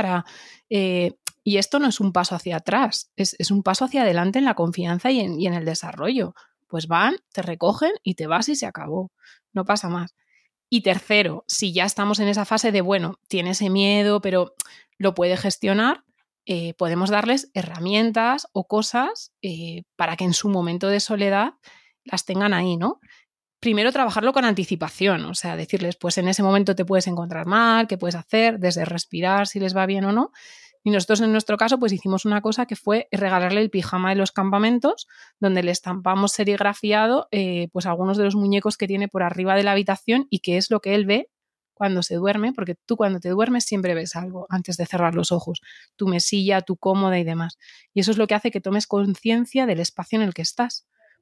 Y esto no es un paso hacia atrás, es un paso hacia adelante en la confianza y en el desarrollo. Pues van, te recogen y te vas y se acabó. No pasa más. Y tercero, si ya estamos en esa fase de, bueno, tiene ese miedo, pero lo puede gestionar, podemos darles herramientas o cosas para que en su momento de soledad las tengan ahí, ¿no? Primero, trabajarlo con anticipación, o sea, decirles, pues en ese momento te puedes encontrar mal, qué puedes hacer, desde respirar si les va bien o no. Y nosotros en nuestro caso pues hicimos una cosa que fue regalarle el pijama de los campamentos, donde le estampamos serigrafiado pues algunos de los muñecos que tiene por arriba de la habitación y que es lo que él ve cuando se duerme, porque tú cuando te duermes siempre ves algo antes de cerrar los ojos, tu mesilla, tu cómoda y demás. Y eso es lo que hace que tomes conciencia del espacio en el que estás,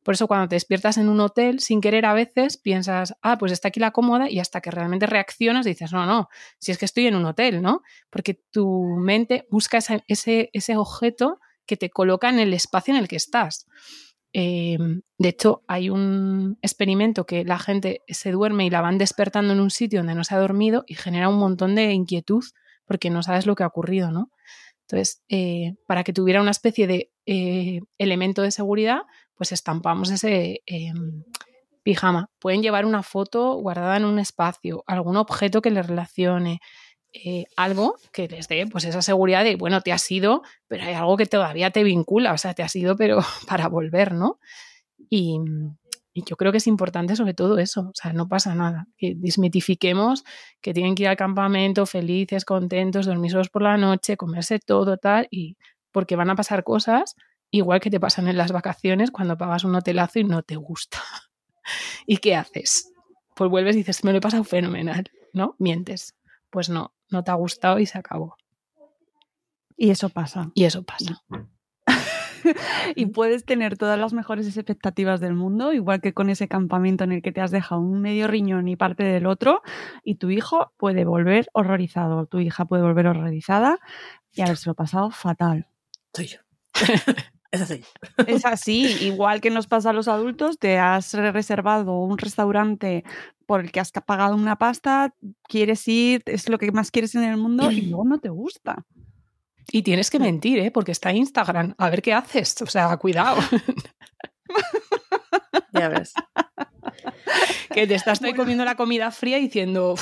Por eso cuando te despiertas en un hotel, sin querer a veces piensas, pues está aquí la cómoda, y hasta que realmente reaccionas dices, no, si es que estoy en un hotel, ¿no? Porque tu mente busca ese objeto que te coloca en el espacio en el que estás. De hecho, hay un experimento que la gente se duerme y la van despertando en un sitio donde no se ha dormido y genera un montón de inquietud porque no sabes lo que ha ocurrido, ¿no? Entonces, para que tuviera una especie de elemento de seguridad, pues estampamos ese pijama. Pueden llevar una foto guardada en un espacio, algún objeto que les relacione, algo que les dé pues esa seguridad de, bueno, te has ido, pero hay algo que todavía te vincula, o sea, te has ido pero para volver, ¿no? Y yo creo que es importante sobre todo eso, o sea, no pasa nada, que desmitifiquemos que tienen que ir al campamento felices, contentos, dormir solos por la noche, comerse todo, tal, y porque van a pasar cosas igual que te pasan en las vacaciones cuando pagas un hotelazo y no te gusta. ¿Y qué haces? Pues vuelves y dices, me lo he pasado fenomenal, ¿no? Mientes. Pues no te ha gustado y se acabó. Y eso pasa. Y puedes tener todas las mejores expectativas del mundo, igual que con ese campamento en el que te has dejado un medio riñón y parte del otro, y tu hijo puede volver horrorizado, tu hija puede volver horrorizada y habérselo pasado fatal. Soy yo. Es así. Es así, igual que nos pasa a los adultos, te has reservado un restaurante por el que has pagado una pasta, quieres ir, es lo que más quieres en el mundo y luego no te gusta. Y tienes que mentir, porque está Instagram, a ver qué haces, o sea, cuidado. Ya ves. Que te estás comiendo la comida fría diciendo,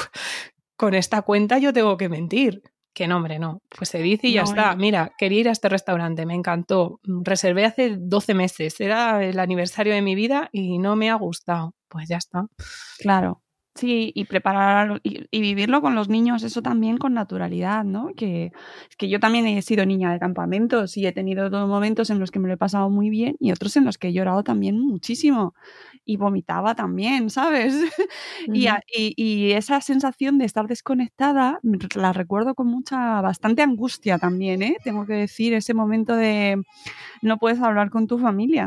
con esta cuenta yo tengo que mentir. Que no, hombre, no. Pues se dice y ya está. Mira, quería ir a este restaurante, me encantó. Reservé hace 12 meses, era el aniversario de mi vida y no me ha gustado. Pues ya está. Claro. Sí, y prepararlo y vivirlo con los niños, eso también con naturalidad, ¿no? Que es que yo también he sido niña de campamentos y he tenido momentos en los que me lo he pasado muy bien y otros en los que he llorado también muchísimo y vomitaba también, ¿sabes? Uh-huh. Y esa sensación de estar desconectada la recuerdo con bastante angustia también, ¿eh? Tengo que decir, ese momento de no puedes hablar con tu familia.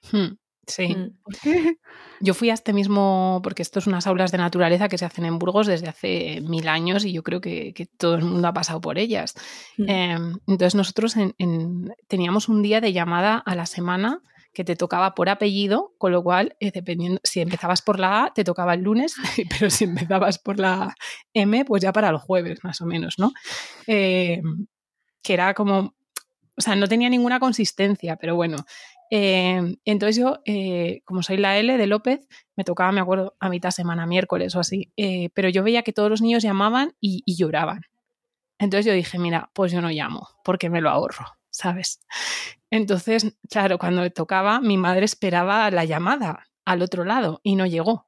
Sí. ¿Por qué? Yo fui a este mismo, porque esto es unas aulas de naturaleza que se hacen en Burgos desde hace 1000 años y yo creo que todo el mundo ha pasado por ellas. Entonces nosotros teníamos un día de llamada a la semana que te tocaba por apellido, con lo cual, dependiendo, si empezabas por la A, te tocaba el lunes, pero si empezabas por la M, pues ya para el jueves, más o menos, ¿no? Que era como, o sea, no tenía ninguna consistencia, pero bueno. Entonces yo, como soy la L de López, me tocaba, me acuerdo, a mitad semana, miércoles o así, pero yo veía que todos los niños llamaban y lloraban. Entonces yo dije, mira, pues yo no llamo, porque me lo ahorro, ¿sabes? Entonces, claro, cuando me tocaba, mi madre esperaba la llamada al otro lado y no llegó.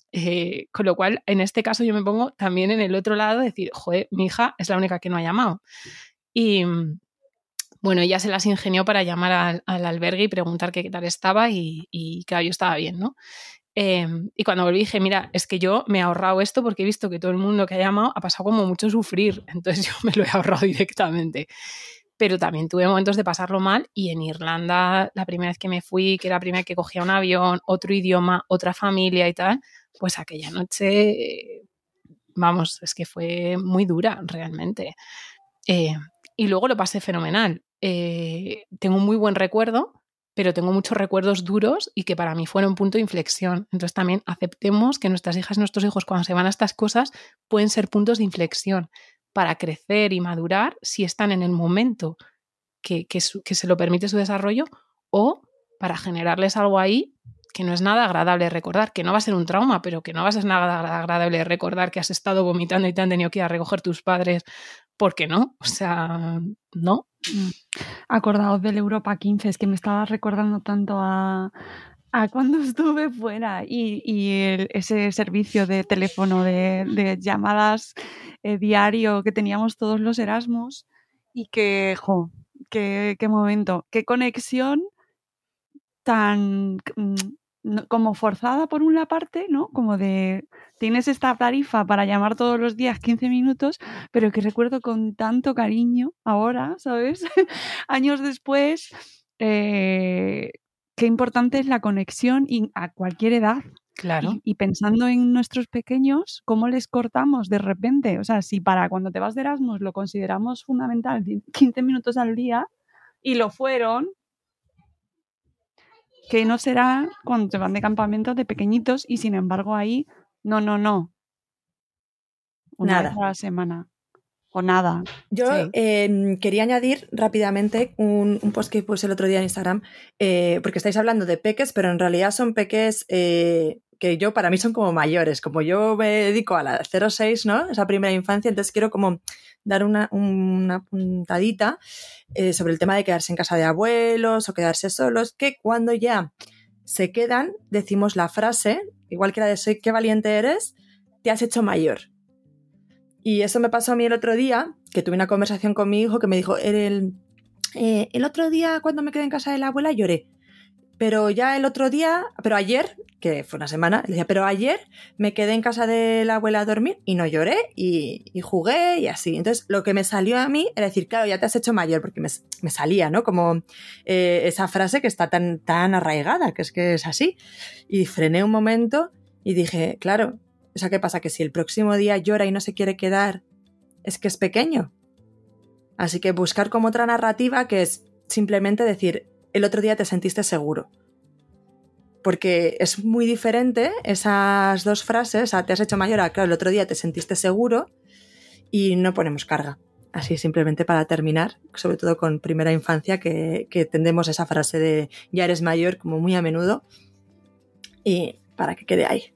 Con lo cual, en este caso yo me pongo también en el otro lado, decir, joder, mi hija es la única que no ha llamado. Y bueno, ella se las ingenió para llamar al albergue y preguntar qué tal estaba y claro, yo estaba bien, ¿no? Y cuando volví dije, mira, es que yo me he ahorrado esto porque he visto que todo el mundo que ha llamado ha pasado como mucho sufrir, entonces yo me lo he ahorrado directamente. Pero también tuve momentos de pasarlo mal y en Irlanda, la primera vez que me fui, que era la primera vez que cogía un avión, otro idioma, otra familia y tal, pues aquella noche, vamos, es que fue muy dura realmente. Y luego lo pasé fenomenal. Tengo un muy buen recuerdo, pero tengo muchos recuerdos duros y que para mí fueron un punto de inflexión. Entonces también aceptemos que nuestras hijas y nuestros hijos cuando se van a estas cosas pueden ser puntos de inflexión para crecer y madurar si están en el momento que se lo permite su desarrollo o para generarles algo ahí que no es nada agradable recordar, que no va a ser un trauma, pero que no va a ser nada agradable recordar que has estado vomitando y te han tenido que ir a recoger tus padres. ¿Por qué no? O sea, no. Acordaos del Europa 15, es que me estaba recordando tanto a cuando estuve fuera y ese servicio de teléfono de llamadas diario que teníamos todos los Erasmus y que, qué momento, qué conexión tan como forzada por una parte, ¿no? Como de tienes esta tarifa para llamar todos los días 15 minutos, pero que recuerdo con tanto cariño ahora, ¿sabes? Años después, qué importante es la conexión y a cualquier edad. Claro. Y pensando en nuestros pequeños, ¿cómo les cortamos de repente? O sea, si para cuando te vas de Erasmus lo consideramos fundamental, 15 minutos al día, y lo fueron, que no será cuando te van de campamento de pequeñitos y sin embargo ahí, no. Una vez a la semana. O nada. Yo quería añadir rápidamente un post que puse el otro día en Instagram, porque estáis hablando de peques, pero en realidad son peques que yo para mí son como mayores, como yo me dedico a la 0-6, ¿no? Esa primera infancia, entonces quiero como dar una puntadita sobre el tema de quedarse en casa de abuelos o quedarse solos, que cuando ya se quedan decimos la frase, igual que la de soy qué valiente eres, te has hecho mayor. Y eso me pasó a mí el otro día, que tuve una conversación con mi hijo que me dijo, el otro día cuando me quedé en casa de la abuela lloré, pero ayer, que fue una semana, le decía, pero ayer me quedé en casa de la abuela a dormir y no lloré y jugué y así. Entonces lo que me salió a mí era decir, claro, ya te has hecho mayor, porque me salía, ¿no? Como esa frase que está tan arraigada, que es así. Y frené un momento y dije, claro, o sea, ¿qué pasa? Que si el próximo día llora y no se quiere quedar, es que es pequeño. Así que buscar como otra narrativa que es simplemente decir, el otro día te sentiste seguro. Porque es muy diferente esas dos frases, te has hecho mayor, claro, el otro día te sentiste seguro y no ponemos carga. Así simplemente para terminar, sobre todo con primera infancia, que tendemos esa frase de ya eres mayor como muy a menudo y para que quede ahí.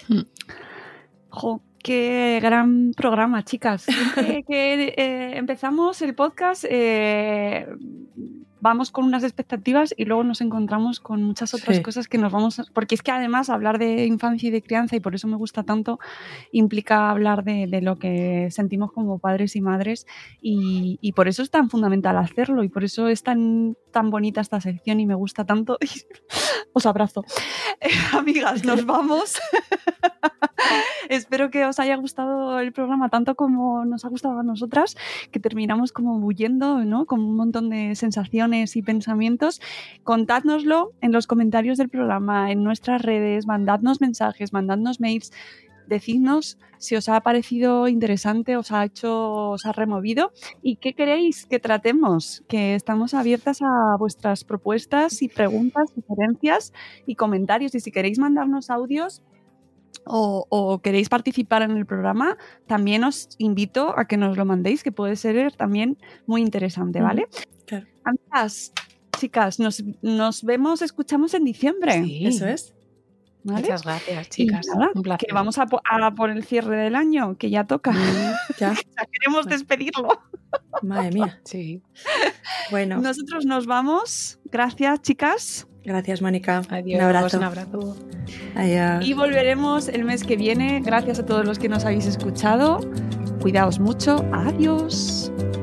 ¡Jo! ¡Qué gran programa, chicas! Siempre que empezamos el podcast vamos con unas expectativas y luego nos encontramos con muchas otras cosas que nos vamos... Porque es que además hablar de infancia y de crianza, y por eso me gusta tanto, implica hablar de lo que sentimos como padres y madres y por eso es tan fundamental hacerlo y por eso es tan bonita esta sección y me gusta tanto. Os abrazo. Amigas, nos vamos. Espero que os haya gustado el programa tanto como nos ha gustado a nosotras, que terminamos como bulliendo, ¿no? Con un montón de sensaciones y pensamientos. Contádnoslo en los comentarios del programa, en nuestras redes, mandadnos mensajes, mandadnos mails, decidnos si os ha parecido interesante, os ha removido y qué queréis que tratemos, que estamos abiertas a vuestras propuestas y preguntas, sugerencias y comentarios, y si queréis mandarnos audios o queréis participar en el programa, también os invito a que nos lo mandéis, que puede ser también muy interesante, ¿vale? Claro. Amigas, chicas, nos vemos, escuchamos en diciembre. Sí, eso es. ¿Vale? Muchas gracias, chicas. Nada, un placer. Que vamos a por el cierre del año, que ya toca. Ya. Ya queremos despedirlo. Madre mía. Sí. Bueno. Nosotros nos vamos. Gracias, chicas. Gracias, Mónica. Adiós. Un abrazo. Un abrazo. Adiós. Y volveremos el mes que viene. Gracias a todos los que nos habéis escuchado. Cuidaos mucho. Adiós.